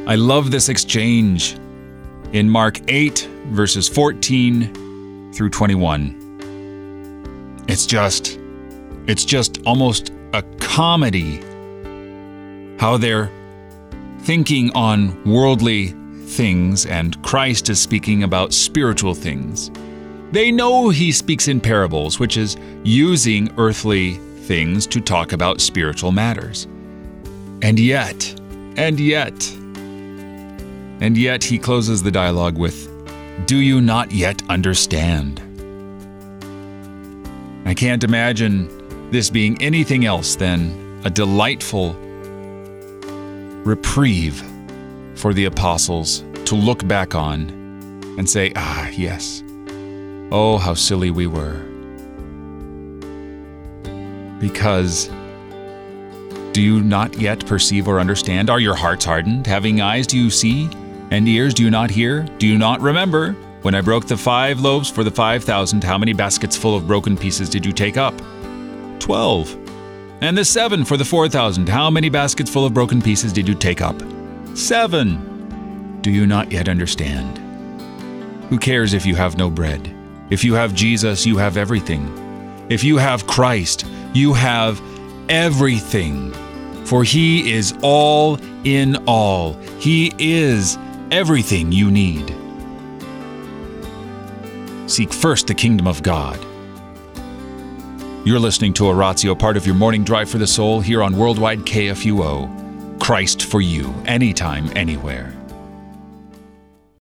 I love this exchange in Mark 8, verses 14 through 21. It's just almost a comedy how they're thinking on worldly things and Christ is speaking about spiritual things. They know he speaks in parables, which is using earthly things to talk about spiritual matters. And yet, he closes the dialogue with, "Do you not yet understand?" I can't imagine this being anything else than a delightful reprieve for the apostles to look back on and say, yes. Oh, how silly we were. Because do you not yet perceive or understand? Are your hearts hardened? Having eyes, do you see? And ears, do you not hear? Do you not remember? When I broke the 5 loaves for the 5,000, how many baskets full of broken pieces did you take up? 12. And the 7 for the 4,000, how many baskets full of broken pieces did you take up? 7. Do you not yet understand? Who cares if you have no bread? If you have Jesus, you have everything. If you have Christ, you have everything. For he is all in all. He is everything you need. Seek first the kingdom of God. You're listening to Oratio, part of your morning drive for the soul here on Worldwide KFUO. Christ for you, anytime, anywhere.